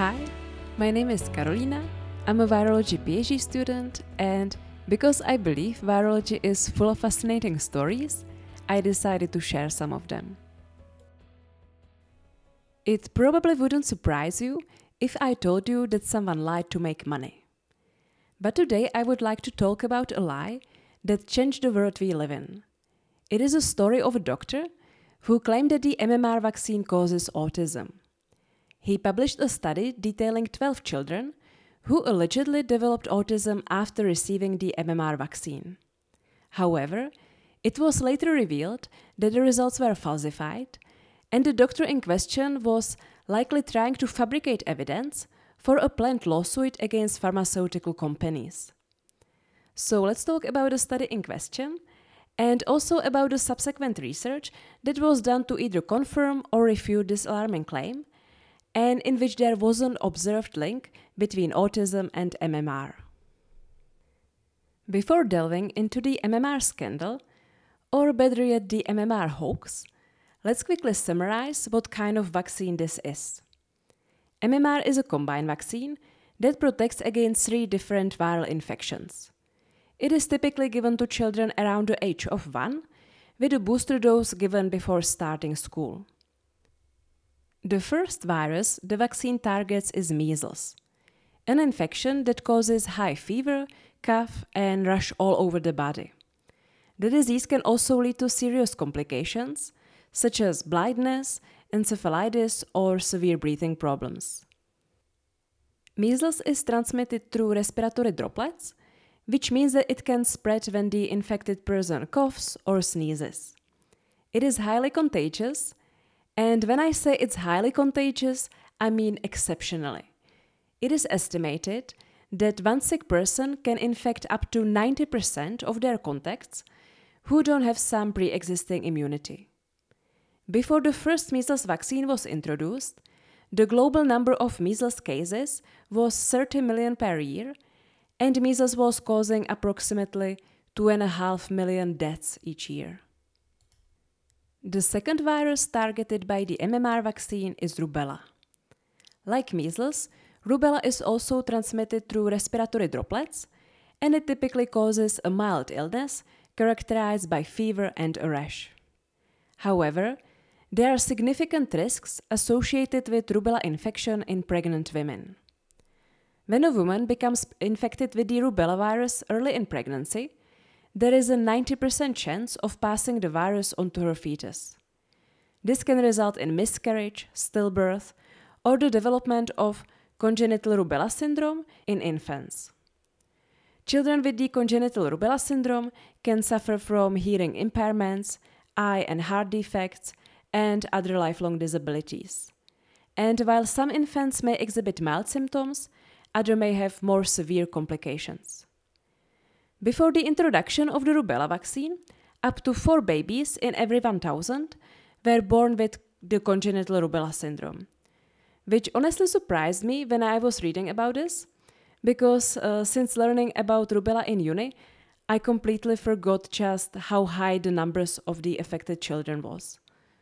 Hi, my name is Karolina. I'm a virology PhD student, and because I believe virology is full of fascinating stories, I decided to share some of them. It probably wouldn't surprise you if I told you that someone lied to make money. But today I would like to talk about a lie that changed the world we live in. It is a story of a doctor who claimed that the MMR vaccine causes autism. He published a study detailing 12 children who allegedly developed autism after receiving the MMR vaccine. However, it was later revealed that the results were falsified, and the doctor in question was likely trying to fabricate evidence for a planned lawsuit against pharmaceutical companies. So let's talk about the study in question and also about the subsequent research that was done to either confirm or refute this alarming claim, and in which there was an observed link between autism and MMR. Before delving into the MMR scandal, or better yet the MMR hoax, let's quickly summarize what kind of vaccine this is. MMR is a combined vaccine that protects against 3 different viral infections. It is typically given to children around the age of 1, with a booster dose given before starting school. The first virus the vaccine targets is measles, an infection that causes high fever, cough, and rash all over the body. The disease can also lead to serious complications, such as blindness, encephalitis, or severe breathing problems. Measles is transmitted through respiratory droplets, which means that it can spread when the infected person coughs or sneezes. It is highly contagious, and when I say it's highly contagious, I mean exceptionally. It is estimated that one sick person can infect up to 90% of their contacts who don't have some pre-existing immunity. Before the first measles vaccine was introduced, the global number of measles cases was 30 million per year, and measles was causing approximately 2.5 million deaths each year. The second virus targeted by the MMR vaccine is rubella. Like measles, rubella is also transmitted through respiratory droplets, and it typically causes a mild illness characterized by fever and a rash. However, there are significant risks associated with rubella infection in pregnant women. When a woman becomes infected with the rubella virus early in pregnancy, there is a 90% chance of passing the virus onto her fetus. This can result in miscarriage, stillbirth, or the development of congenital rubella syndrome in infants. Children with the congenital rubella syndrome can suffer from hearing impairments, eye and heart defects, and other lifelong disabilities. And while some infants may exhibit mild symptoms, others may have more severe complications. Before the introduction of the rubella vaccine, up to 4 babies in every 1,000 were born with the congenital rubella syndrome, which honestly surprised me when I was reading about this, because since learning about rubella in uni, I completely forgot just how high the numbers of the affected children was.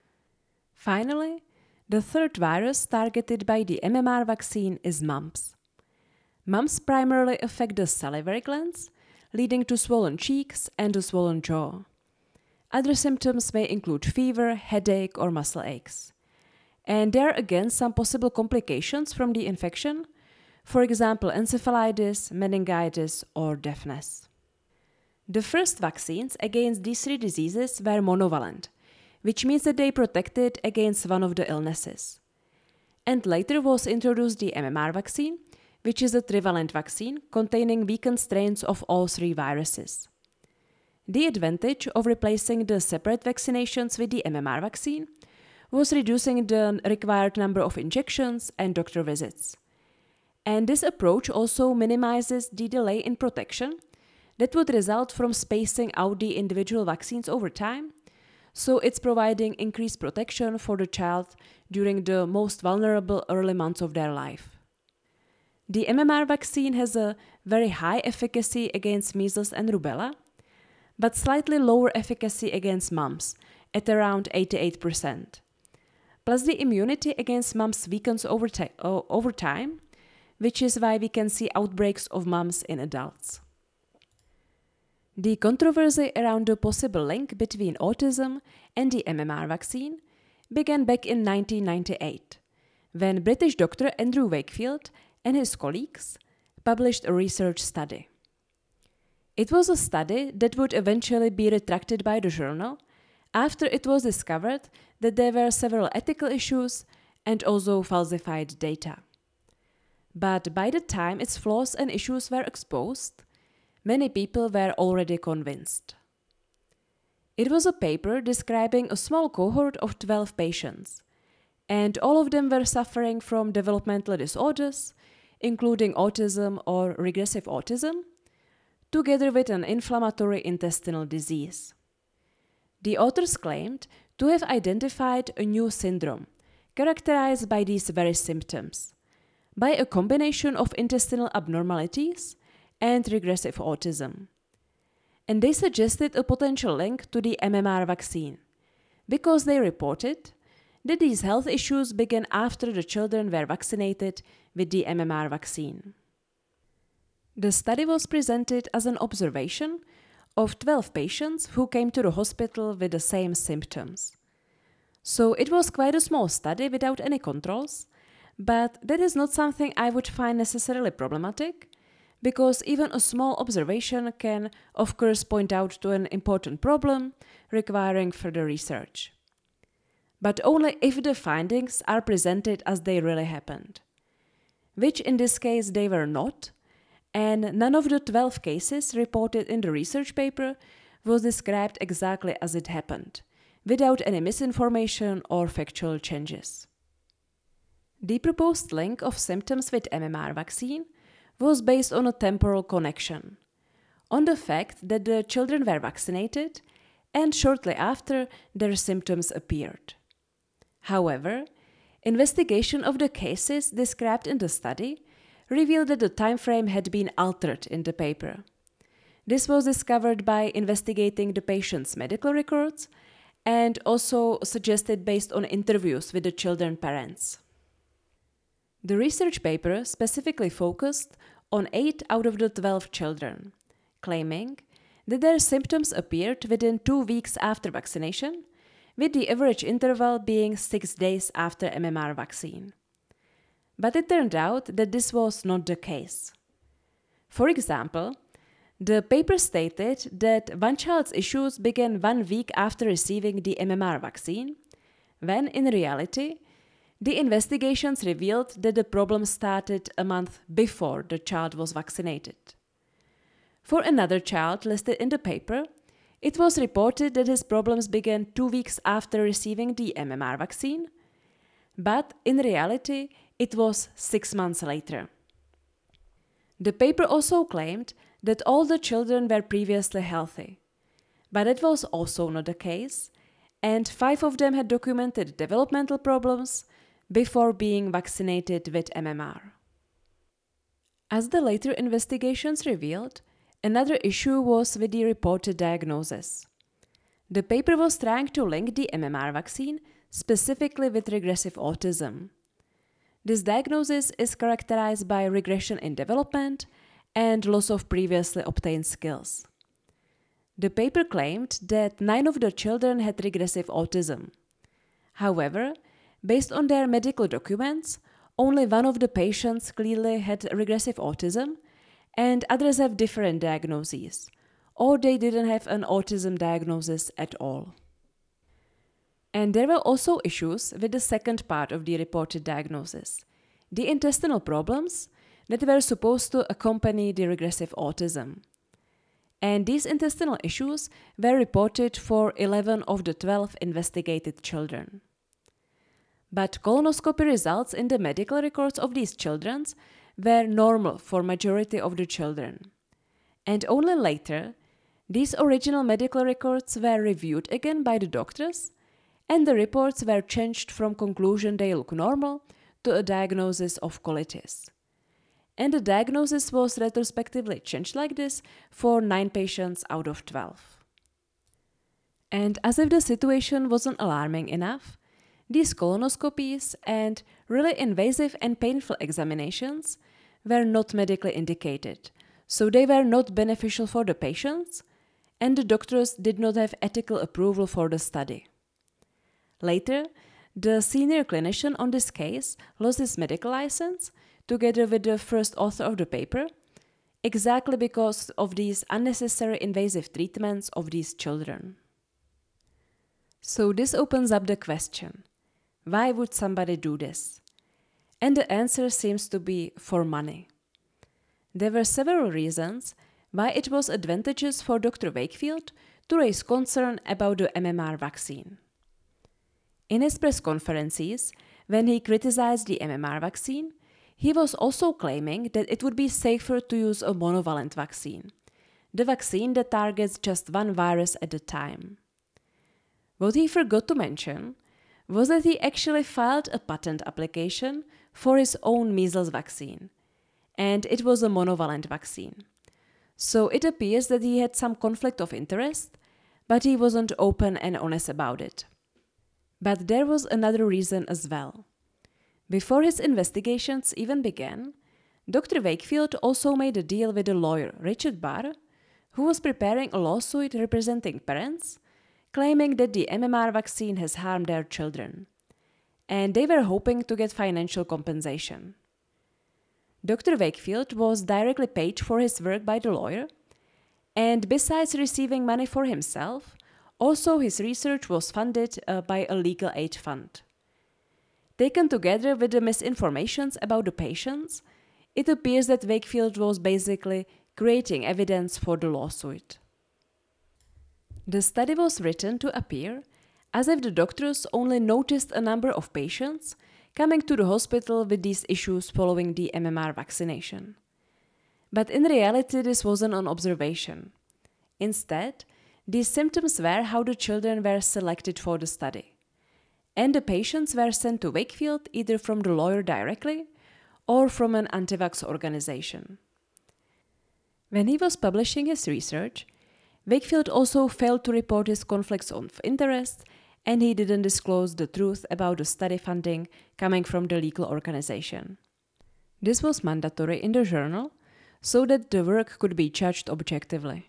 Finally, the third virus targeted by the MMR vaccine is mumps. Mumps primarily affect the salivary glands, leading to swollen cheeks and a swollen jaw. Other symptoms may include fever, headache, or muscle aches. And there are again some possible complications from the infection, for example, encephalitis, meningitis, or deafness. The first vaccines against these 3 diseases were monovalent, which means that they protected against one of the illnesses. And later was introduced the MMR vaccine, which is a trivalent vaccine containing weakened strains of all 3 viruses. The advantage of replacing the separate vaccinations with the MMR vaccine was reducing the required number of injections and doctor visits. And this approach also minimizes the delay in protection that would result from spacing out the individual vaccines over time, so it's providing increased protection for the child during the most vulnerable early months of their life. The MMR vaccine has a very high efficacy against measles and rubella, but slightly lower efficacy against mumps, at around 88%. plus the immunity against mumps weakens over time, which is why we can see outbreaks of mumps in adults. The controversy around the possible link between autism and the MMR vaccine began back in 1998, when British doctor Andrew Wakefield and his colleagues published a research study. It was a study that would eventually be retracted by the journal after it was discovered that there were several ethical issues and also falsified data. But by the time its flaws and issues were exposed, many people were already convinced. It was a paper describing a small cohort of 12 patients, and all of them were suffering from developmental disorders, including autism or regressive autism, together with an inflammatory intestinal disease. The authors claimed to have identified a new syndrome characterized by these very symptoms, by a combination of intestinal abnormalities and regressive autism. And they suggested a potential link to the MMR vaccine, because they reported that these health issues began after the children were vaccinated with the MMR vaccine. The study was presented as an observation of 12 patients who came to the hospital with the same symptoms. So it was quite a small study without any controls, but that is not something I would find necessarily problematic, because even a small observation can, of course, point out to an important problem requiring further research. But only if the findings are presented as they really happened, which in this case they were not, and none of the 12 cases reported in the research paper was described exactly as it happened, without any misinformation or factual changes. The proposed link of symptoms with MMR vaccine was based on a temporal connection, on the fact that the children were vaccinated and shortly after their symptoms appeared. However, investigation of the cases described in the study revealed that the time frame had been altered in the paper. This was discovered by investigating the patient's medical records and also suggested based on interviews with the children's parents. The research paper specifically focused on 8 out of the 12 children, claiming that their symptoms appeared within 2 weeks after vaccination, with the average interval being 6 days after MMR vaccine. But it turned out that this was not the case. For example, the paper stated that one child's issues began 1 week after receiving the MMR vaccine, when in reality, the investigations revealed that the problem started a month before the child was vaccinated. For another child listed in the paper, it was reported that his problems began 2 weeks after receiving the MMR vaccine, but in reality, it was 6 months later. The paper also claimed that all the children were previously healthy, but that was also not the case, and 5 of them had documented developmental problems before being vaccinated with MMR. As the later investigations revealed, another issue was with the reported diagnosis. The paper was trying to link the MMR vaccine specifically with regressive autism. This diagnosis is characterized by regression in development and loss of previously obtained skills. The paper claimed that 9 of the children had regressive autism. However, based on their medical documents, only 1 of the patients clearly had regressive autism, and others have different diagnoses, or they didn't have an autism diagnosis at all. And there were also issues with the second part of the reported diagnosis, the intestinal problems that were supposed to accompany the regressive autism. And these intestinal issues were reported for 11 of the 12 investigated children. But colonoscopy results in the medical records of these children were normal for majority of the children. And only later, these original medical records were reviewed again by the doctors, and the reports were changed from conclusion they look normal to a diagnosis of colitis. And the diagnosis was retrospectively changed like this for 9 patients out of 12. And as if the situation wasn't alarming enough, These colonoscopies and really invasive and painful examinations were not medically indicated, so they were not beneficial for the patients, and the doctors did not have ethical approval for the study. Later, the senior clinician on this case lost his medical license together with the first author of the paper, exactly because of these unnecessary invasive treatments of these children. So this opens up the question, why would somebody do this? And the answer seems to be for money. There were several reasons why it was advantageous for Dr. Wakefield to raise concern about the MMR vaccine. In his press conferences, when he criticized the MMR vaccine, he was also claiming that it would be safer to use a monovalent vaccine, the vaccine that targets just one virus at a time. What he forgot to mention was that he actually filed a patent application for his own measles vaccine, and it was a monovalent vaccine. So it appears that he had some conflict of interest, but he wasn't open and honest about it. But there was another reason as well. Before his investigations even began, Dr. Wakefield also made a deal with a lawyer, Richard Barr, who was preparing a lawsuit representing parents, claiming that the MMR vaccine has harmed their children, and they were hoping to get financial compensation. Dr. Wakefield was directly paid for his work by the lawyer, and besides receiving money for himself, also his research was funded by a legal aid fund. Taken together with the misinformations about the patients, it appears that Wakefield was basically creating evidence for the lawsuit. The study was written to appear as if the doctors only noticed a number of patients coming to the hospital with these issues following the MMR vaccination. But in reality, this wasn't an observation. Instead, these symptoms were how the children were selected for the study, and the patients were sent to Wakefield either from the lawyer directly or from an anti-vax organization. When he was publishing his research, Wakefield also failed to report his conflicts of interest, and he didn't disclose the truth about the study funding coming from the legal organization. This was mandatory in the journal so that the work could be judged objectively.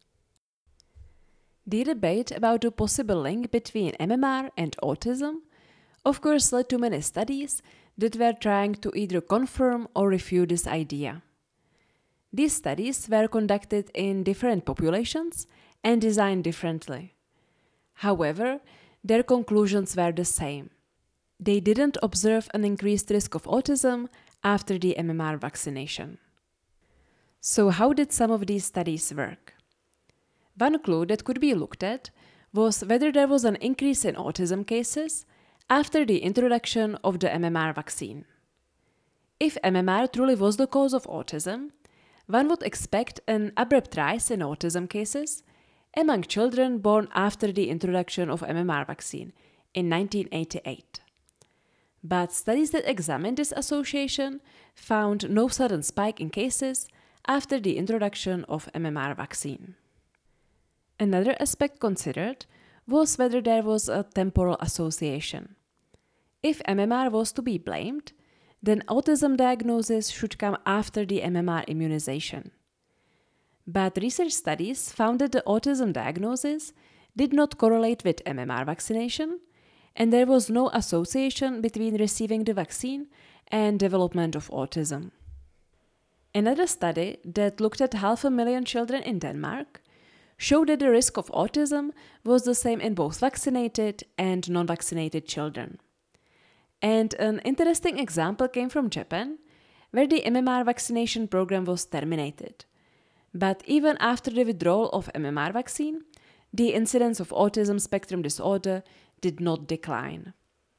The debate about the possible link between MMR and autism of course led to many studies that were trying to either confirm or refute this idea. These studies were conducted in different populations and designed differently. However, their conclusions were the same. They didn't observe an increased risk of autism after the MMR vaccination. So how did some of these studies work? One clue that could be looked at was whether there was an increase in autism cases after the introduction of the MMR vaccine. If MMR truly was the cause of autism, one would expect an abrupt rise in autism cases among children born after the introduction of MMR vaccine in 1988. But studies that examined this association found no sudden spike in cases after the introduction of MMR vaccine. Another aspect considered was whether there was a temporal association. If MMR was to be blamed, then autism diagnosis should come after the MMR immunization. But research studies found that the autism diagnosis did not correlate with MMR vaccination, and there was no association between receiving the vaccine and development of autism. Another study that looked at 500,000 children in Denmark showed that the risk of autism was the same in both vaccinated and non-vaccinated children. And an interesting example came from Japan, where the MMR vaccination program was terminated. But even after the withdrawal of MMR vaccine, the incidence of autism spectrum disorder did not decline.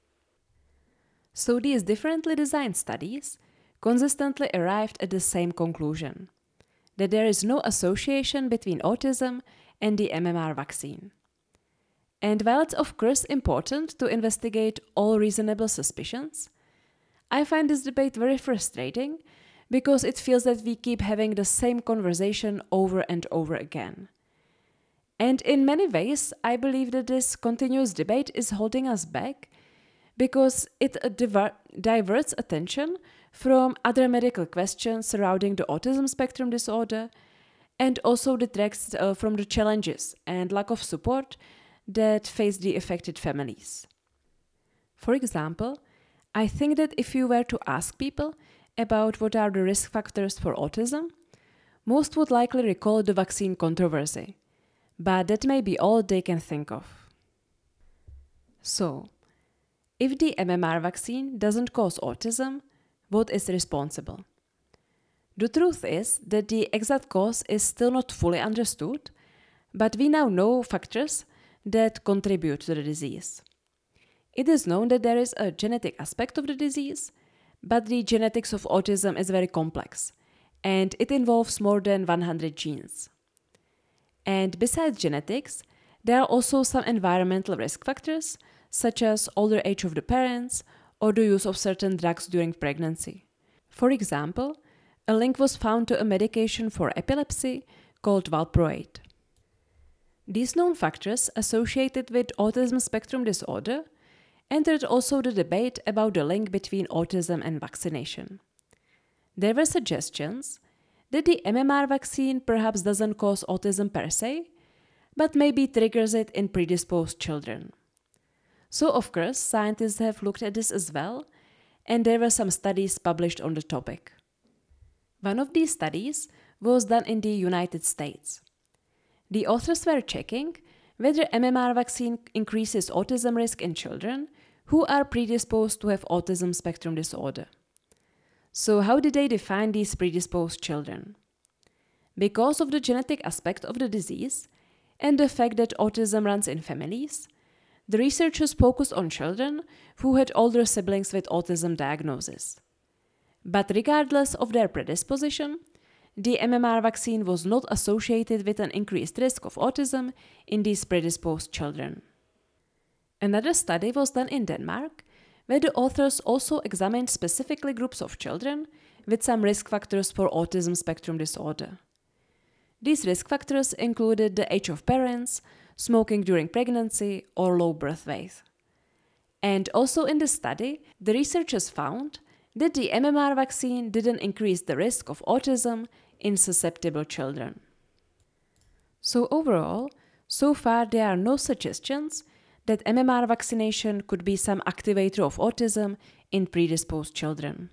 So these differently designed studies consistently arrived at the same conclusion, that there is no association between autism and the MMR vaccine. And while it's of course important to investigate all reasonable suspicions, I find this debate very frustrating because it feels that we keep having the same conversation over and over again. And in many ways, I believe that this continuous debate is holding us back because it diverts attention from other medical questions surrounding the autism spectrum disorder and also detracts from the challenges and lack of support that face the affected families. For example, I think that if you were to ask people about what are the risk factors for autism, most would likely recall the vaccine controversy, but that may be all they can think of. So, if the MMR vaccine doesn't cause autism, what is responsible? The truth is that the exact cause is still not fully understood, but we now know factors that contribute to the disease. It is known that there is a genetic aspect of the disease, but the genetics of autism is very complex, and it involves more than 100 genes. And besides genetics, there are also some environmental risk factors, such as older age of the parents or the use of certain drugs during pregnancy. For example, a link was found to a medication for epilepsy called valproate. These known factors associated with autism spectrum disorder entered also the debate about the link between autism and vaccination. There were suggestions that the MMR vaccine perhaps doesn't cause autism per se, but maybe triggers it in predisposed children. So, of course, scientists have looked at this as well, and there were some studies published on the topic. One of these studies was done in the United States. The authors were checking whether MMR vaccine increases autism risk in children who are predisposed to have autism spectrum disorder. So how did they define these predisposed children? Because of the genetic aspect of the disease and the fact that autism runs in families, the researchers focused on children who had older siblings with autism diagnosis. But regardless of their predisposition, the MMR vaccine was not associated with an increased risk of autism in these predisposed children. Another study was done in Denmark, where the authors also examined specifically groups of children with some risk factors for autism spectrum disorder. These risk factors included the age of parents, smoking during pregnancy, or low birth weight. And also in the study, the researchers found that the MMR vaccine didn't increase the risk of autism in susceptible children. So overall, so far there are no suggestions that MMR vaccination could be some activator of autism in predisposed children.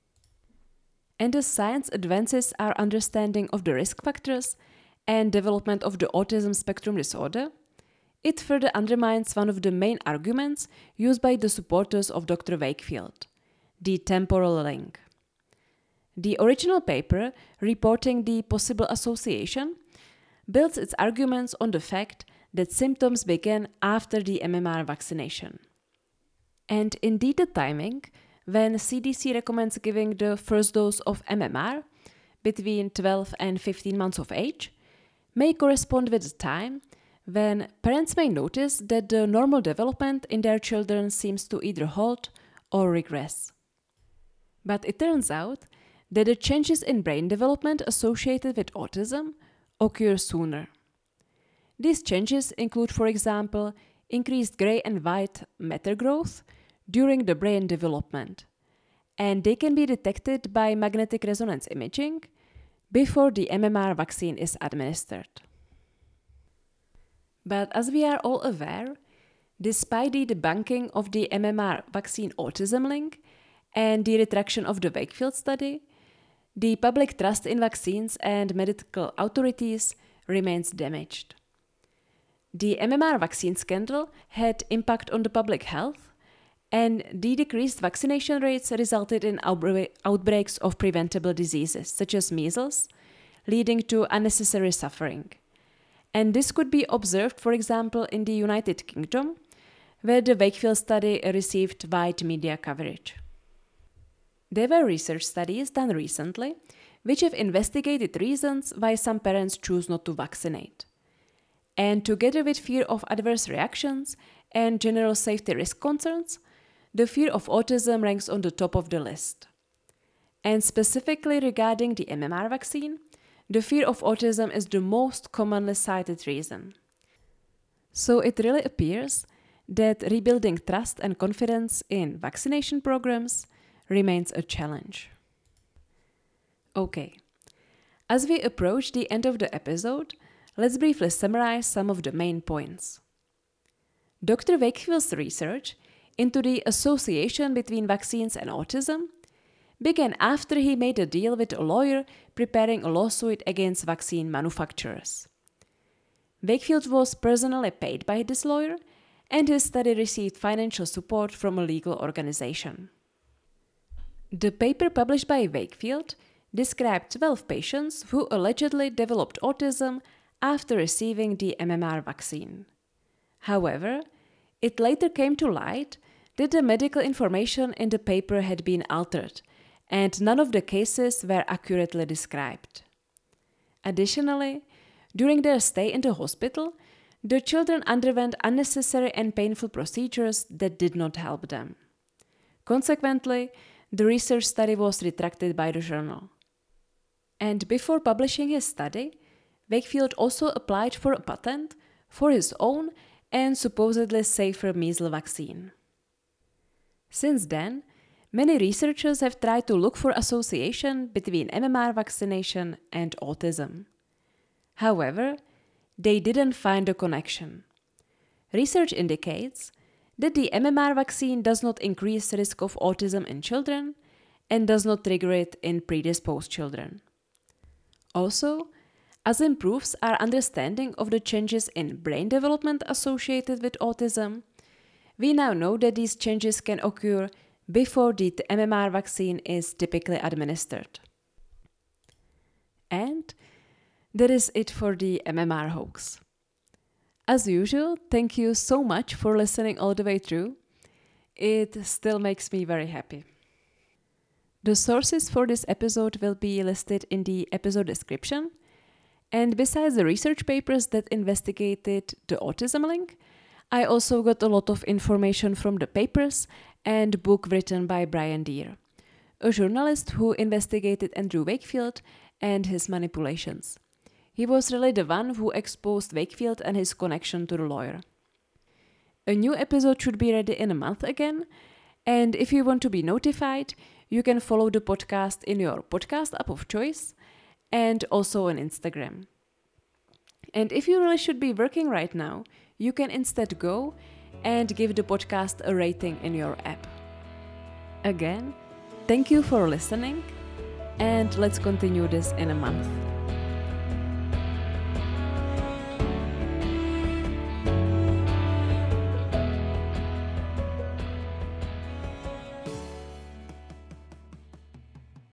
And as science advances our understanding of the risk factors and development of the autism spectrum disorder, it further undermines one of the main arguments used by the supporters of Dr. Wakefield, the temporal link. The original paper reporting the possible association builds its arguments on the fact that symptoms began after the MMR vaccination. And indeed the timing, when CDC recommends giving the first dose of MMR between 12 and 15 months of age, may correspond with the time when parents may notice that the normal development in their children seems to either halt or regress. But it turns out that the changes in brain development associated with autism occur sooner. These changes include, for example, increased gray and white matter growth during the brain development, and they can be detected by magnetic resonance imaging before the MMR vaccine is administered. But as we are all aware, despite the debunking of the MMR vaccine autism link and the retraction of the Wakefield study, the public trust in vaccines and medical authorities remains damaged. The MMR vaccine scandal had impact on the public health, and the decreased vaccination rates resulted in outbreaks of preventable diseases such as measles, leading to unnecessary suffering. And this could be observed, for example, in the United Kingdom, where the Wakefield study received wide media coverage. There were research studies done recently which have investigated reasons why some parents choose not to vaccinate. And together with fear of adverse reactions and general safety risk concerns, the fear of autism ranks on the top of the list. And specifically regarding the MMR vaccine, the fear of autism is the most commonly cited reason. So it really appears that rebuilding trust and confidence in vaccination programs remains a challenge. Okay, as we approach the end of the episode, let's briefly summarize some of the main points. Dr. Wakefield's research into the association between vaccines and autism began after he made a deal with a lawyer preparing a lawsuit against vaccine manufacturers. Wakefield was personally paid by this lawyer, and his study received financial support from a legal organization. The paper published by Wakefield described 12 patients who allegedly developed autism after receiving the MMR vaccine. However, it later came to light that the medical information in the paper had been altered, and none of the cases were accurately described. Additionally, during their stay in the hospital, the children underwent unnecessary and painful procedures that did not help them. Consequently, the research study was retracted by the journal. And before publishing his study, Wakefield also applied for a patent for his own and supposedly safer measles vaccine. Since then, many researchers have tried to look for association between MMR vaccination and autism. However, they didn't find a connection. Research indicates that the MMR vaccine does not increase the risk of autism in children and does not trigger it in predisposed children. Also, as improves our understanding of the changes in brain development associated with autism, we now know that these changes can occur before the MMR vaccine is typically administered. And that is it for the MMR hoax. As usual, thank you so much for listening all the way through. It still makes me very happy. The sources for this episode will be listed in the episode description. And besides the research papers that investigated the autism link, I also got a lot of information from the papers and book written by Brian Deer, a journalist who investigated Andrew Wakefield and his manipulations. He was really the one who exposed Wakefield and his connection to the lawyer. A new episode should be ready in a month again, and if you want to be notified, you can follow the podcast in your podcast app of choice and also on Instagram. And if you really should be working right now, you can instead go and give the podcast a rating in your app. Again, thank you for listening, and let's continue this in a month.